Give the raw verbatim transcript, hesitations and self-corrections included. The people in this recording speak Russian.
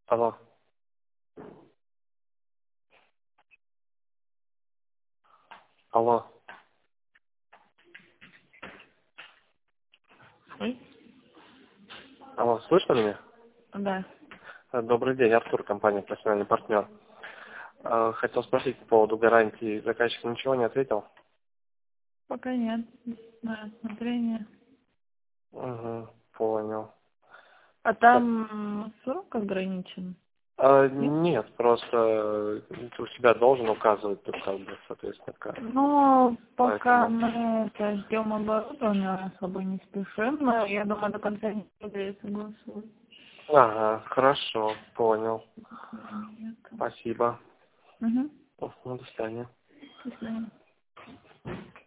Алло. Алло. Ой, Алло, слышно меня? да. Э, Добрый день, Артур, компания «Профессиональный партнер». Э, Хотел спросить по поводу гарантии. Заказчик ничего не ответил? Пока нет. На рассмотрение. Угу, понял. А Так, там срок ограничен? э, Нет? нет, просто э, ты у себя должен указывать, тут как бы, соответственно, как. Ну, пока Поэтому. мы это, ждем оборудования, особо не спешим, но я думаю, до конца недели я согласуюсь. Ага, хорошо, понял. Нет. Спасибо. Угу. Угу, до свидания. До свидания.